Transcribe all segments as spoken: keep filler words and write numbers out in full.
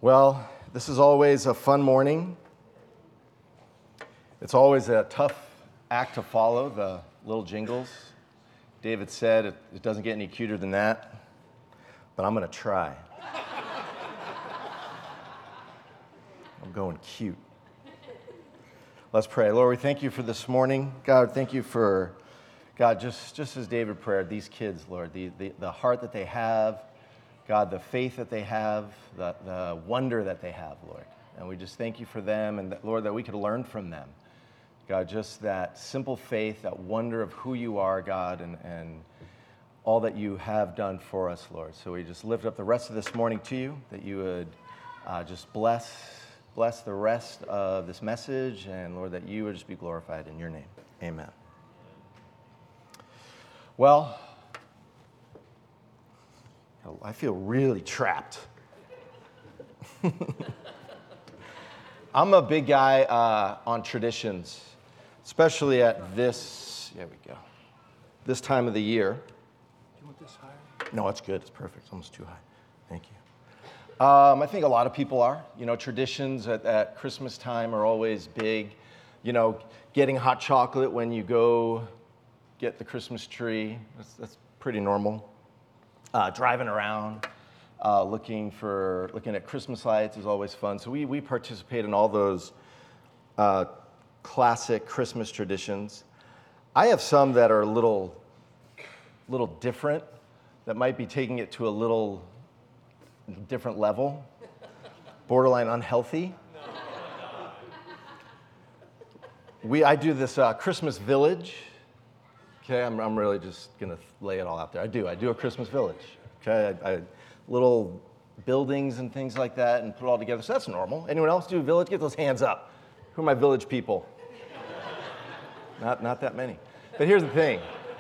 Well, this is always a fun morning. It's always a tough act to follow, the little jingles. David said it, it doesn't get any cuter than that, but I'm going to try. I'm going cute. Let's pray. Lord, we thank you for this morning. God, thank you for, God, just, just as David prayed, these kids, Lord, the, the, the heart that they have, God, the faith that they have, the, the wonder that they have, Lord. And we just thank you for them, and that, Lord, that we could learn from them. God, just that simple faith, that wonder of who you are, God, and, and all that you have done for us, Lord. So we just lift up the rest of this morning to you, that you would uh, just bless, bless the rest of this message, and Lord, that you would just be glorified in your name. Amen. Well, I feel really trapped. I'm a big guy uh, on traditions, especially at this, there we go, this time of the year. Do you want this higher? No, it's good. It's perfect. It's almost too high. Thank you. Um, I think a lot of people are. You know, traditions at, at Christmas time are always big. You know, getting hot chocolate when you go get the Christmas tree, that's, that's pretty normal. Uh, driving around, uh, looking for looking at Christmas lights is always fun. So we we participate in all those uh, classic Christmas traditions. I have some that are a little little different, that might be taking it to a little different level, borderline unhealthy. We I do this uh, Christmas village. Okay, I'm, I'm really just going to lay it all out there. I do. I do a Christmas village. Okay, I, I, little buildings and things like that, and put it all together. So that's normal. Anyone else do a village? Get those hands up. Who are my village people? not, not that many. But here's the thing.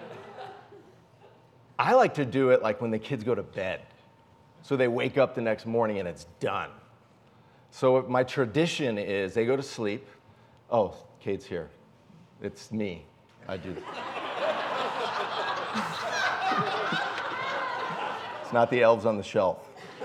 I like to do it like when the kids go to bed. So they wake up the next morning and it's done. So my tradition is they go to sleep. Oh, Kate's here. It's me. I do. It's not the elves on the shelf.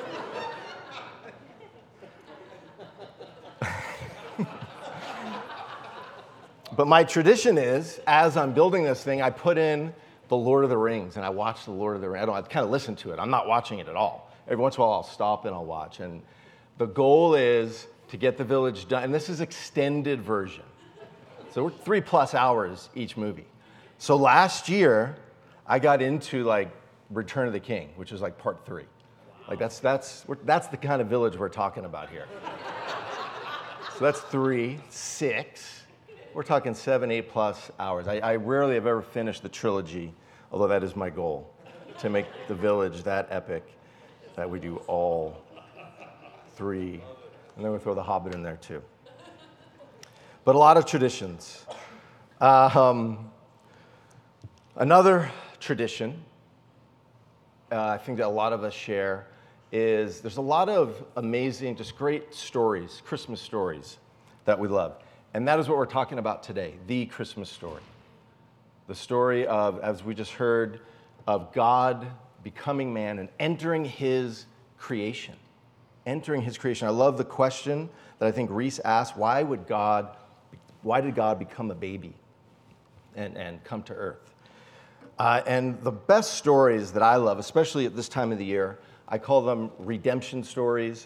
But my tradition is, as I'm building this thing, I put in the Lord of the Rings, and I watch the Lord of the Rings. I don't I kind of listen to it. I'm not watching it at all. Every once in a while, I'll stop and I'll watch. And the goal is to get the village done. And this is extended version. So we're three plus hours each movie. So last year, I got into like Return of the King, which is like part three. Like that's that's we're, that's the kind of village we're talking about here. So that's three, six. We're talking seven, eight plus hours. I, I rarely have ever finished the trilogy, although that is my goal, to make the village that epic that we do all three, and then we throw the Hobbit in there too. But a lot of traditions. Uh, um, another tradition uh, I think that a lot of us share is there's a lot of amazing, just great stories, Christmas stories that we love. And that is what we're talking about today, the Christmas story. The story of, as we just heard, of God becoming man and entering his creation. Entering his creation. I love the question that I think Reese asked, why would God, why did God become a baby and, and come to earth? Uh, and the best stories that I love, especially at this time of the year, I call them redemption stories,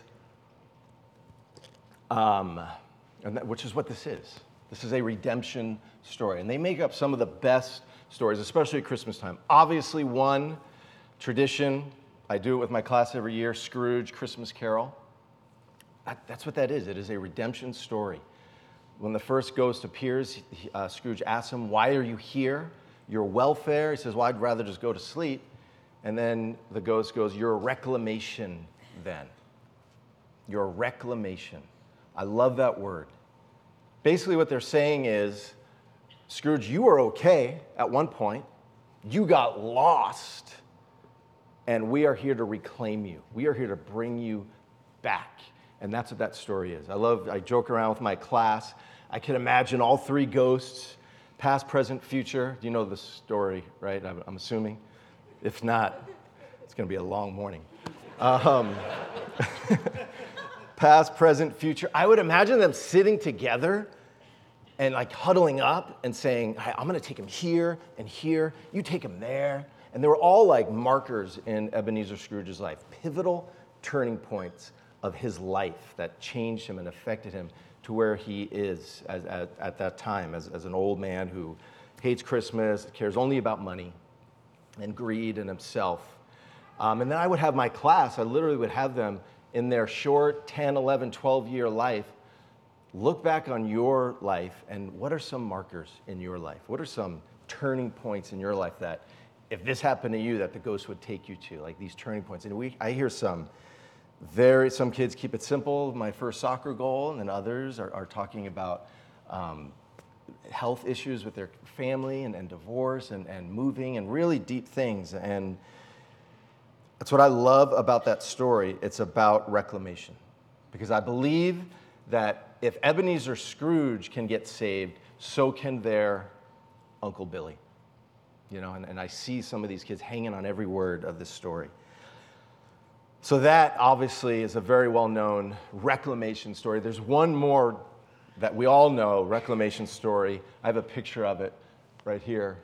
um, and that, which is what this is. This is a redemption story. And they make up some of the best stories, especially at Christmas time. Obviously, one tradition, I do it with my class every year, Scrooge, Christmas Carol. That, that's what that is. It is a redemption story. When the first ghost appears, uh, Scrooge asks him, why are you here? Your welfare. He says, well, I'd rather just go to sleep. And then the ghost goes, you're a reclamation then. You're a reclamation. I love that word. Basically what they're saying is, Scrooge, you were okay at one point. You got lost. And we are here to reclaim you. We are here to bring you back. And that's what that story is. I love, I joke around with my class. I can imagine all three ghosts, past, present, future. You know the story, right? I'm, I'm assuming. If not, it's going to be a long morning. Um, past, present, future. I would imagine them sitting together and like huddling up and saying, hey, I'm going to take him here and here. You take him there. And they were all like markers in Ebenezer Scrooge's life, pivotal turning points of his life that changed him and affected him to where he is as, at, at that time as, as an old man who hates Christmas, cares only about money and greed and himself. Um, and then I would have my class, I literally would have them in their short ten, eleven, twelve year life, look back on your life and what are some markers in your life? What are some turning points in your life that if this happened to you, that the ghost would take you to, like these turning points? And we, I hear some very, some kids keep it simple, my first soccer goal, and then others are, are talking about um, health issues with their family and, and divorce and, and moving and really deep things. And that's what I love about that story. It's about reclamation. Because I believe that if Ebenezer Scrooge can get saved, so can their Uncle Billy. You know, and, and I see some of these kids hanging on every word of this story. So that obviously is a very well-known reclamation story. There's one more that we all know, reclamation story. I have a picture of it right here.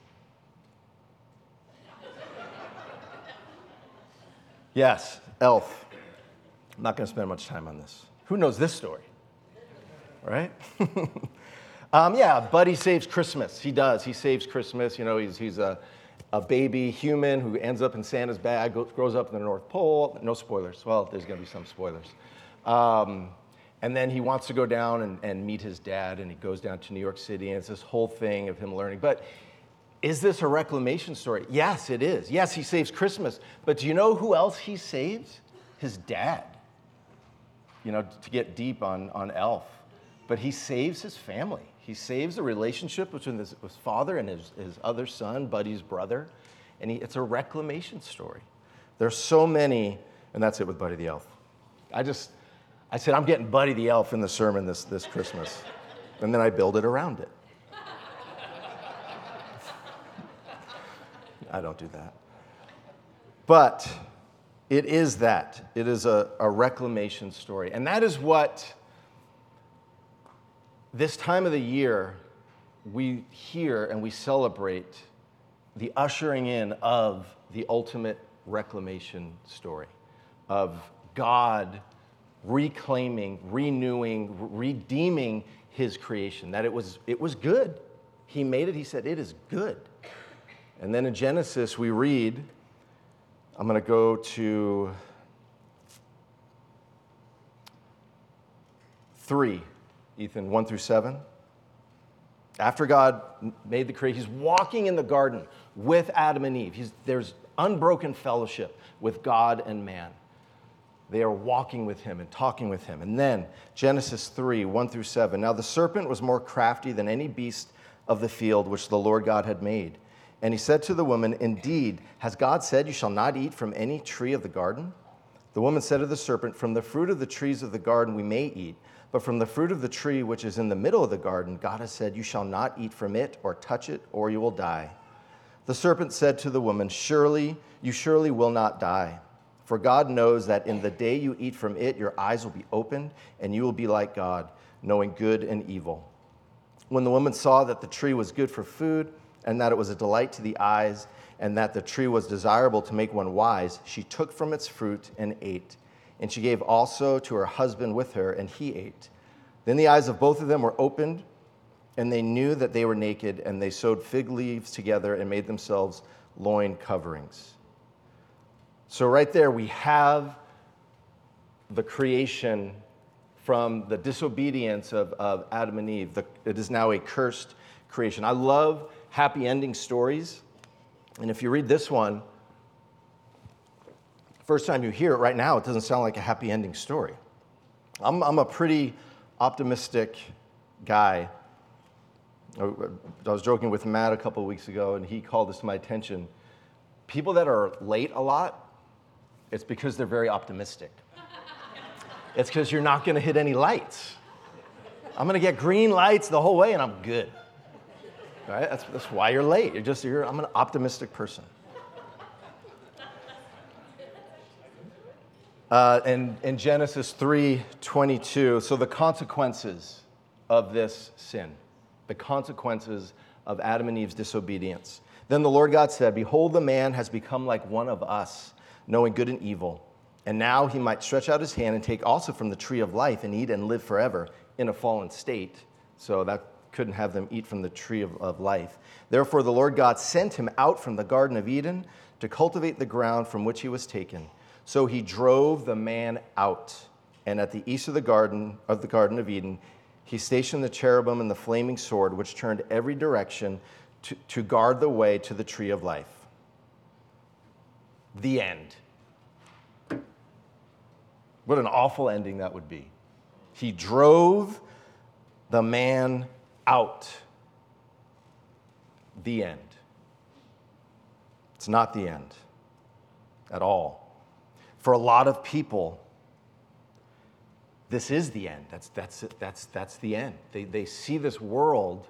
Yes, Elf. I'm not going to spend much time on this. Who knows this story? Right? um, yeah, Buddy saves Christmas. He does. He saves Christmas. You know, he's he's a, a baby human who ends up in Santa's bag, grows up in the North Pole. No spoilers. Well, there's going to be some spoilers. Um, and then he wants to go down and, and meet his dad, and he goes down to New York City, and it's this whole thing of him learning. But is this a reclamation story? Yes, it is. Yes, he saves Christmas. But do you know who else he saves? His dad. You know, to get deep on, on Elf. But he saves his family. He saves the relationship between his, his father and his, his other son, Buddy's brother. And he, it's a reclamation story. There's so many, and that's it with Buddy the Elf. I just, I said, I'm getting Buddy the Elf in the sermon this, this Christmas. And then I build it around it. I don't do that. But it is that. It is a, a reclamation story. And that is what this time of the year we hear and we celebrate the ushering in of the ultimate reclamation story of God reclaiming, renewing, redeeming his creation. That it was, it was good. He made it. He said, it is good. And then in Genesis, we read, I'm going to go to three, Ethan, one through seven. After God made the creation, he's walking in the garden with Adam and Eve. He's, there's unbroken fellowship with God and man. They are walking with him and talking with him. And then Genesis three, one through seven. Now the serpent was more crafty than any beast of the field which the Lord God had made. And he said to the woman, indeed, has God said, you shall not eat from any tree of the garden? The woman said to the serpent, from the fruit of the trees of the garden we may eat, but from the fruit of the tree which is in the middle of the garden, God has said, you shall not eat from it or touch it, or you will die. The serpent said to the woman, surely, you surely will not die. For God knows that in the day you eat from it, your eyes will be opened, and you will be like God, knowing good and evil. When the woman saw that the tree was good for food, and that it was a delight to the eyes, and that the tree was desirable to make one wise, she took from its fruit and ate. And she gave also to her husband with her, and he ate. Then the eyes of both of them were opened, and they knew that they were naked, and they sewed fig leaves together and made themselves loin coverings. So right there we have the creation from the disobedience of, of Adam and Eve. The, it is now a cursed creation. I love happy ending stories. And if you read this one, first time you hear it right now, it doesn't sound like a happy ending story. I'm, I'm a pretty optimistic guy. I was joking with Matt a couple of weeks ago, and he called this to my attention. People that are late a lot, it's because they're very optimistic. It's because you're not going to hit any lights. I'm going to get green lights the whole way, and I'm good. Right? That's, that's why you're late. You're just, you're, I'm an optimistic person. Uh, and in Genesis three twenty-two, so the consequences of this sin, the consequences of Adam and Eve's disobedience. Then the Lord God said, behold, the man has become like one of us, knowing good and evil. And now he might stretch out his hand and take also from the tree of life and eat and live forever in a fallen state. So that couldn't have them eat from the tree of, of life. Therefore the Lord God sent him out from the Garden of Eden to cultivate the ground from which he was taken. So he drove the man out, and at the east of the garden of the Garden of Eden, he stationed the cherubim and the flaming sword, which turned every direction to, to guard the way to the tree of life. The end. What an awful ending that would be. He drove the man out. The end. It's not the end at all. For a lot of people, this is the end. That's, that's, that's, that's the end. They, they see this world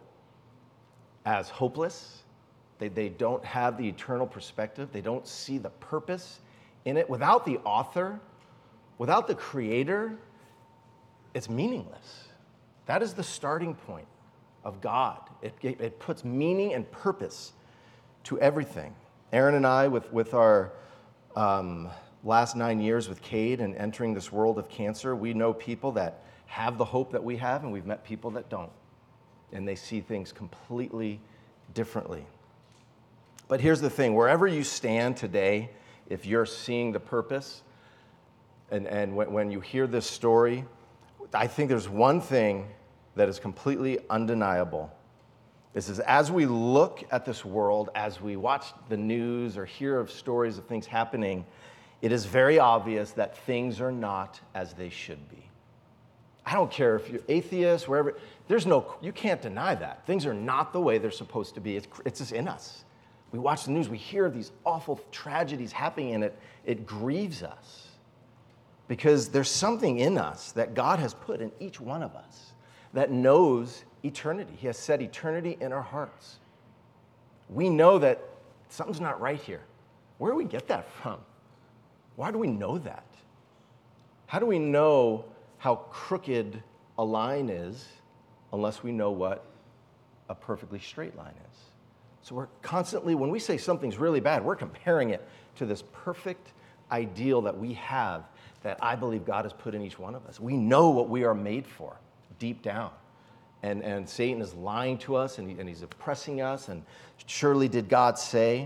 as hopeless. They, they don't have the eternal perspective. They don't see the purpose in it. Without the author, without the creator, it's meaningless. That is the starting point of God. It, it, it puts meaning and purpose to everything. Aaron and I, with, with our um, last nine years with Cade and entering this world of cancer, we know people that have the hope that we have, and we've met people that don't. And they see things completely differently. But here's the thing, wherever you stand today, if you're seeing the purpose, and, and when, when you hear this story, I think there's one thing that is completely undeniable. This is, as we look at this world, as we watch the news or hear of stories of things happening, it is very obvious that things are not as they should be. I don't care if you're atheist, wherever, there's no, you can't deny that. Things are not the way they're supposed to be. It's, it's just in us. We watch the news, we hear these awful tragedies happening, and it, it grieves us. Because there's something in us that God has put in each one of us that knows eternity. He has set eternity in our hearts. We know that something's not right here. Where do we get that from? Why do we know that? How do we know how crooked a line is unless we know what a perfectly straight line is? So we're constantly, when we say something's really bad, we're comparing it to this perfect ideal that we have that I believe God has put in each one of us. We know what we are made for deep down. And, and Satan is lying to us, and, he, and he's oppressing us, and surely did God say,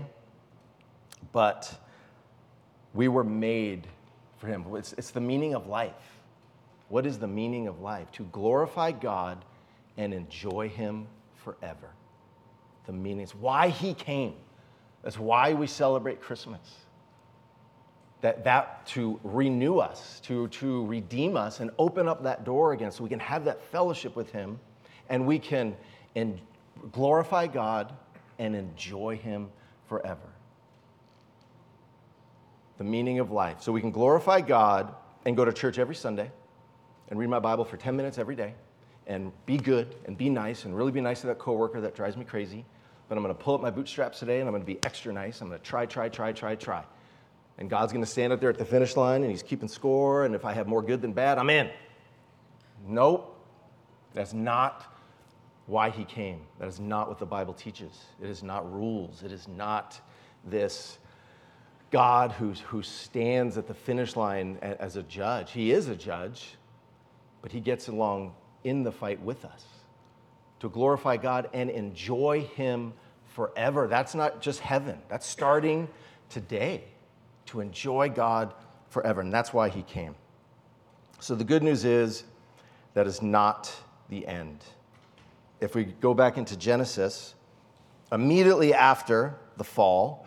but we were made for him. It's, it's the meaning of life. What is the meaning of life? To glorify God and enjoy him forever. The meaning is why he came. That's why we celebrate Christmas. That, that to renew us, to, to redeem us and open up that door again so we can have that fellowship with him and we can in, glorify God and enjoy him forever. The meaning of life. So we can glorify God and go to church every Sunday and read my Bible for ten minutes every day and be good and be nice and really be nice to that coworker that drives me crazy. But I'm going to pull up my bootstraps today and I'm going to be extra nice. I'm going to try, try, try, try, try. And God's going to stand up there at the finish line, and he's keeping score, and if I have more good than bad, I'm in. Nope. That's not why he came. That is not what the Bible teaches. It is not rules. It is not this God who, who stands at the finish line as a judge. He is a judge, but he gets along in the fight with us to glorify God and enjoy him forever. That's not just heaven. That's starting today. To enjoy God forever, and that's why he came. So the good news is that is not the end. If we go back into Genesis, immediately after the fall,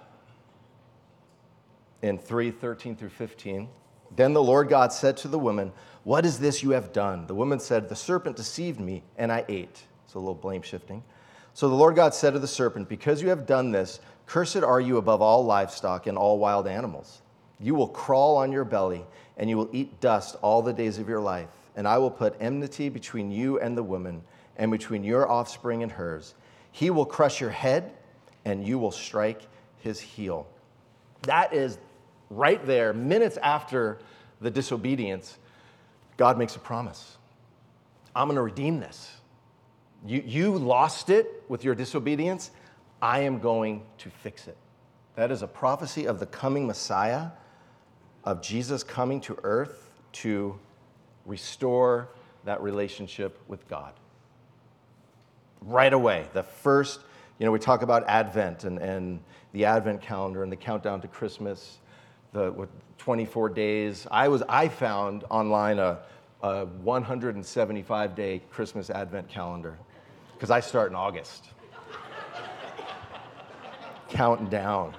in three thirteen through fifteen, then the Lord God said to the woman, "What is this you have done?" The woman said, "The serpent deceived me, and I ate." It's a little blame shifting. So the Lord God said to the serpent, "Because you have done this, cursed are you above all livestock and all wild animals. You will crawl on your belly, and you will eat dust all the days of your life. And I will put enmity between you and the woman, and between your offspring and hers. He will crush your head, and you will strike his heel." That is right there, minutes after the disobedience, God makes a promise. I'm going to redeem this. You, you lost it with your disobedience. I am going to fix it. That is a prophecy of the coming Messiah, of Jesus coming to earth to restore that relationship with God. Right away, the first, you know, we talk about Advent and, and the Advent calendar and the countdown to Christmas, the what, twenty-four days. I was I found online a, a one hundred seventy-five day Christmas Advent calendar because I start in August. Counting down.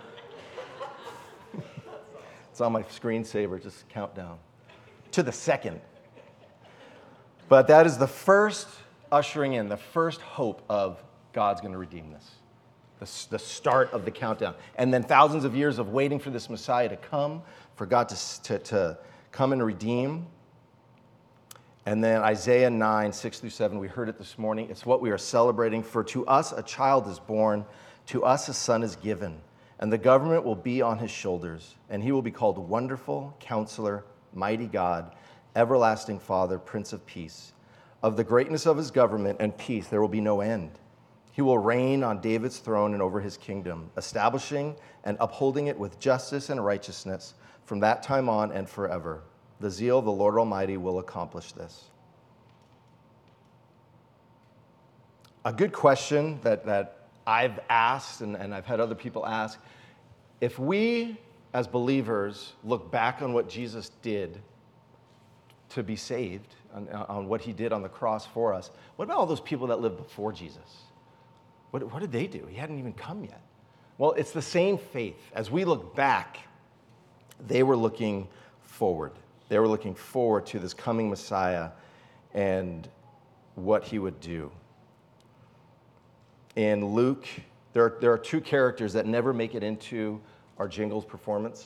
It's on my screensaver, just count down to the second. But that is the first ushering in, the first hope of God's going to redeem this. The, the start of the countdown. And then thousands of years of waiting for this Messiah to come, for God to, to, to come and redeem. And then Isaiah nine, six through seven, we heard it this morning. It's what we are celebrating. For to us a child is born, to us a son is given, and the government will be on his shoulders, and he will be called Wonderful, Counselor, Mighty God, Everlasting Father, Prince of Peace. Of the greatness of his government and peace there will be no end. He will reign on David's throne and over his kingdom, establishing and upholding it with justice and righteousness from that time on and forever. The zeal of the Lord Almighty will accomplish this. A good question that, that I've asked and, and I've had other people ask, if we as believers look back on what Jesus did to be saved, on, on what he did on the cross for us, what about all those people that lived before Jesus? What, what did they do? He hadn't even come yet. Well, it's the same faith. As we look back, they were looking forward. They were looking forward to this coming Messiah and what he would do. In Luke, there are, there are two characters that never make it into our Jingles performance.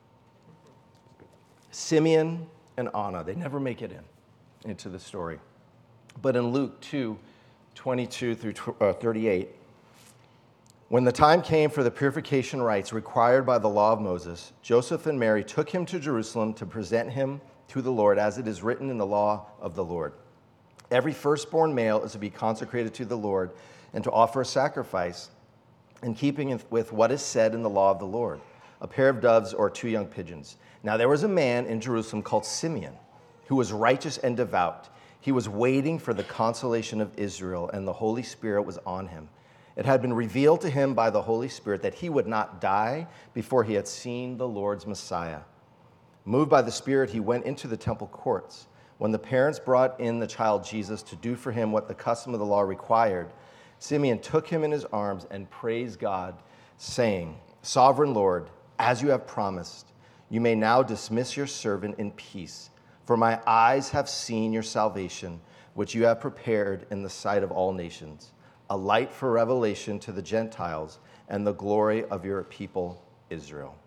Simeon and Anna, they never make it in, into the story. But in Luke two, twenty-two through thirty-eight, when the time came for the purification rites required by the law of Moses, Joseph and Mary took him to Jerusalem to present him to the Lord, as it is written in the law of the Lord. Every firstborn male is to be consecrated to the Lord and to offer a sacrifice in keeping with what is said in the law of the Lord, a pair of doves or two young pigeons. Now there was a man in Jerusalem called Simeon, who was righteous and devout. He was waiting for the consolation of Israel, and the Holy Spirit was on him. It had been revealed to him by the Holy Spirit that he would not die before he had seen the Lord's Messiah. Moved by the Spirit, he went into the temple courts. When the parents brought in the child Jesus to do for him what the custom of the law required, Simeon took him in his arms and praised God, saying, Sovereign Lord, as you have promised, you may now dismiss your servant in peace, for my eyes have seen your salvation, which you have prepared in the sight of all nations, a light for revelation to the Gentiles and the glory of your people Israel.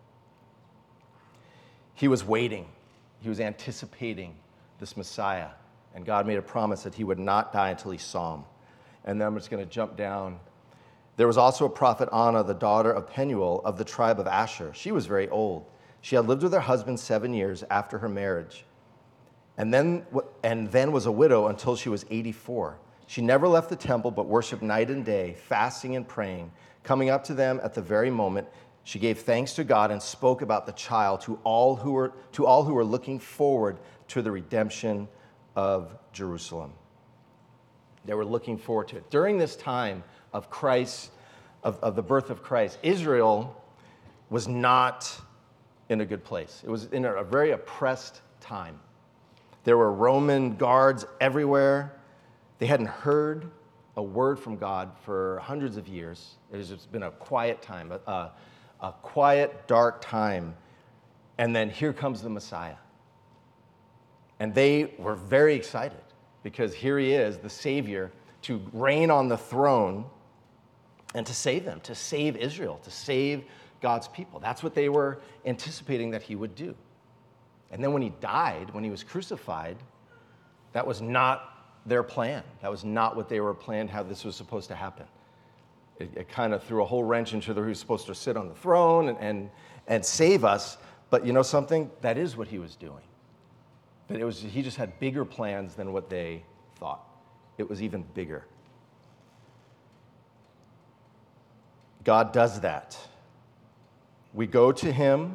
He was waiting. He was anticipating this Messiah, and God made a promise that he would not die until he saw him. And then I'm just going to jump down. There was also a prophet, Anna, the daughter of Penuel of the tribe of Asher. She was very old. She had lived with her husband seven years after her marriage, and then, and then was a widow until she was eighty-four. She never left the temple but worshiped night and day, fasting and praying. Coming up to them at the very moment, she gave thanks to God and spoke about the child to all who were, to all who were looking forward to the redemption of Jerusalem. They were looking forward to it. During this time of Christ, of, of the birth of Christ, Israel was not in a good place. It was in a very oppressed time. There were Roman guards everywhere. They hadn't heard a word from God for hundreds of years. It has been a quiet time, a, a quiet, dark time. And then here comes the Messiah. And they were very excited because here he is, the Savior, to reign on the throne and to save them, to save Israel, to save God's people. That's what they were anticipating that he would do. And then when he died, when he was crucified, that was not their plan. That was not what they were planned, how this was supposed to happen. It, it kind of threw a whole wrench into the, who's supposed to sit on the throne and, and, and save us. But you know something? That is what he was doing. But it was, he just had bigger plans than what they thought. It was even bigger. God does that. We go to him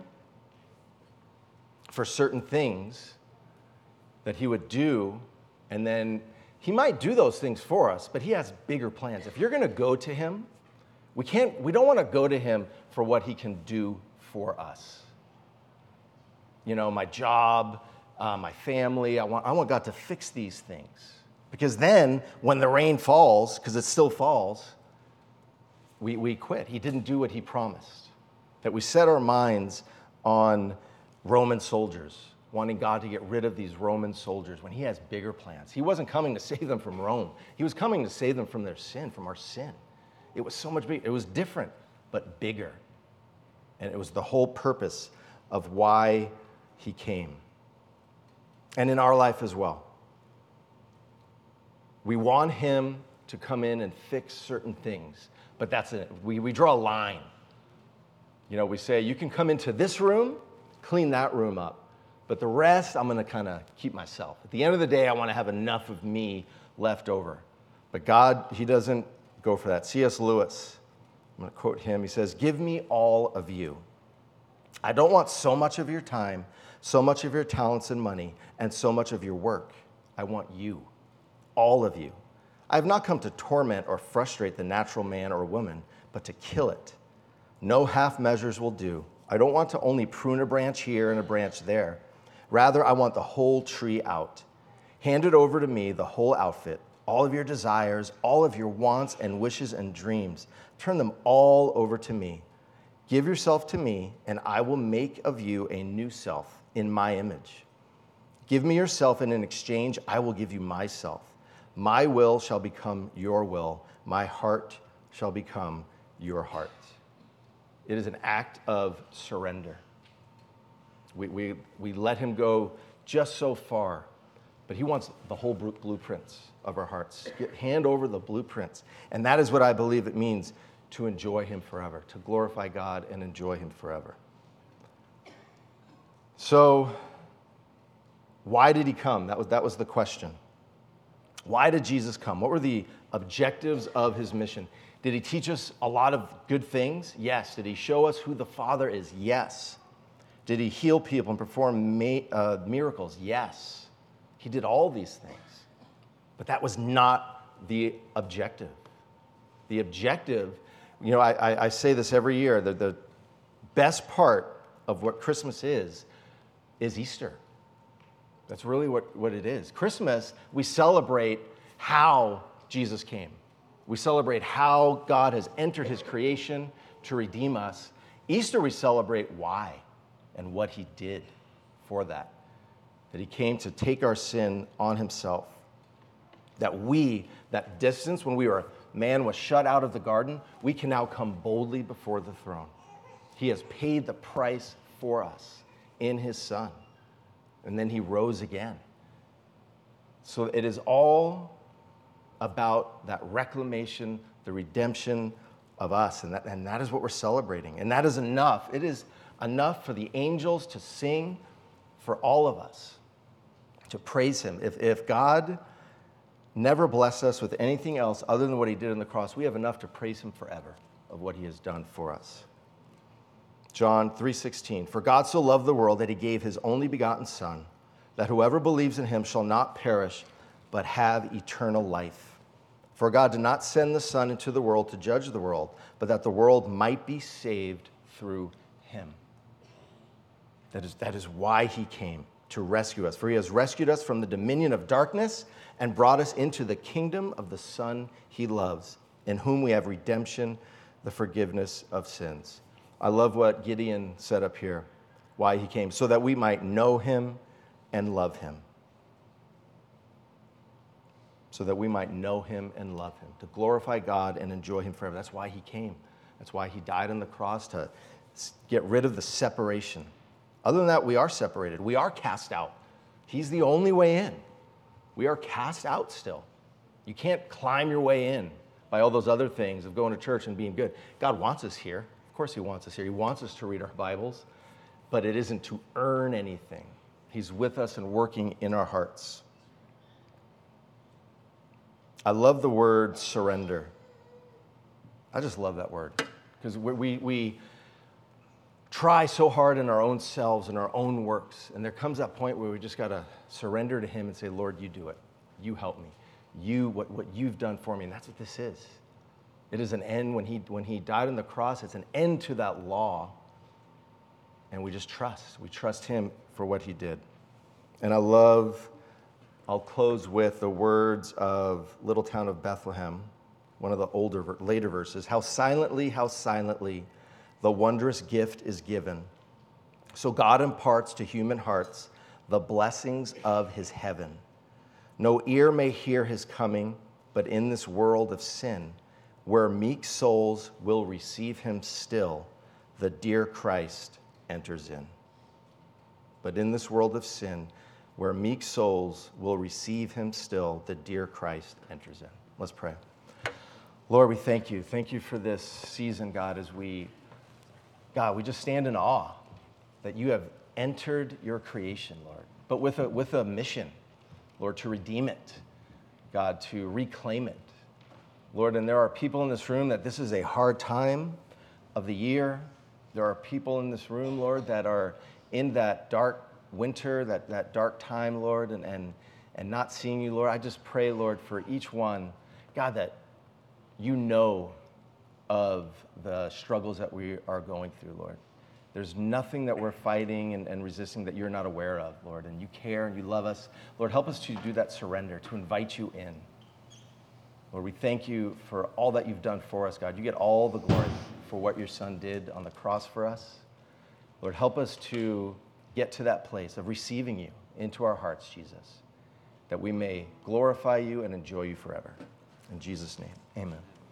for certain things that he would do, and then he might do those things for us, but he has bigger plans. If you're going to go to him, we can't, we don't want to go to him for what he can do for us. You know, my job, uh, my family, I want, I want God to fix these things. Because then, when the rain falls, because it still falls, we, we quit. He didn't do what he promised. That we set our minds on Roman soldiers, wanting God to get rid of these Roman soldiers when he has bigger plans. He wasn't coming to save them from Rome. He was coming to save them from their sin, from our sin. It was so much bigger. It was different, but bigger. And it was the whole purpose of why he came. And in our life as well. We want him to come in and fix certain things, but that's it. We, we draw a line. You know, we say, you can come into this room, clean that room up, but the rest, I'm going to kind of keep myself. At the end of the day, I want to have enough of me left over. But God, he doesn't go for that. C S Lewis, I'm going to quote him. He says, "Give me all of you. I don't want so much of your time, so much of your talents and money, and so much of your work. I want you, all of you. I have not come to torment or frustrate the natural man or woman, but to kill it. No half measures will do. I don't want to only prune a branch here and a branch there. Rather, I want the whole tree out. Hand it over to me, the whole outfit, all of your desires, all of your wants and wishes and dreams. Turn them all over to me. Give yourself to me, and I will make of you a new self in my image. Give me yourself, and in exchange, I will give you myself. My will shall become your will. My heart shall become your heart." It is an act of surrender. We, we, we let him go just so far, but he wants the whole blueprints of our hearts. Hand over the blueprints. And that is what I believe it means to enjoy him forever, to glorify God and enjoy him forever. So, why did he come? That was, that was the question. Why did Jesus come? What were the objectives of his mission? Did he teach us a lot of good things? Yes. Did he show us who the Father is? Yes. Did he heal people and perform ma- uh, miracles? Yes. He did all these things. But that was not the objective. The objective, you know, I, I, I say this every year, the, the best part of what Christmas is, is Easter. That's really what, what it is. Christmas, we celebrate how Jesus came. We celebrate how God has entered his creation to redeem us. Easter, we celebrate why and what he did for that. That he came to take our sin on himself. That we, that distance when we were, man was shut out of the garden, we can now come boldly before the throne. He has paid the price for us in his Son. And then he rose again. So it is all about that reclamation, the redemption of us. And that, and that is what we're celebrating. And that is enough. It is enough for the angels to sing, for all of us to praise him. If, if God never blessed us with anything else other than what he did on the cross, we have enough to praise him forever of what he has done for us. John three sixteen, "For God so loved the world that he gave his only begotten Son, that whoever believes in him shall not perish, but have eternal life. For God did not send the Son into the world to judge the world, but that the world might be saved through him." That is, that is why he came, to rescue us. For he has rescued us from the dominion of darkness and brought us into the kingdom of the Son he loves, in whom we have redemption, the forgiveness of sins. I love what Gideon said up here, why he came, so that we might know him and love him. So that we might know him and love him, to glorify God and enjoy him forever. That's why he came. That's why he died on the cross, to get rid of the separation. Other than that, we are separated. We are cast out. He's the only way in. We are cast out still. You can't climb your way in by all those other things of going to church and being good. God wants us here. Of course he wants us here. He wants us to read our Bibles, but it isn't to earn anything. He's with us and working in our hearts. I love the word surrender. I just love that word because we, we, we try so hard in our own selves and our own works, and there comes that point where we just got to surrender to him and say, Lord, you do it. You help me. You, what, what you've done for me, and that's what this is. It is an end. When he, when he died on the cross, it's an end to that law, and we just trust. We trust him for what he did. And I love, I'll close with the words of Little Town of Bethlehem, one of the older, later verses. How silently, how silently the wondrous gift is given. So God imparts to human hearts the blessings of his heaven. No ear may hear his coming, but in this world of sin, where meek souls will receive him still, the dear Christ enters in. But in this world of sin, where meek souls will receive him still, the dear Christ enters in. Let's pray. Lord, we thank you. Thank you for this season, God, as we, God, we just stand in awe that you have entered your creation, Lord, but with a, with a mission, Lord, to redeem it, God, to reclaim it. Lord, and there are people in this room that this is a hard time of the year. There are people in this room, Lord, that are in that dark winter, that, that dark time, Lord, and, and, and not seeing you, Lord. I just pray, Lord, for each one, God, that you know of the struggles that we are going through, Lord. There's nothing that we're fighting and, and resisting that you're not aware of, Lord, and you care and you love us. Lord, help us to do that surrender, to invite you in. Lord, we thank you for all that you've done for us, God. You get all the glory for what your son did on the cross for us. Lord, help us to get to that place of receiving you into our hearts, Jesus, that we may glorify you and enjoy you forever. In Jesus' name, amen.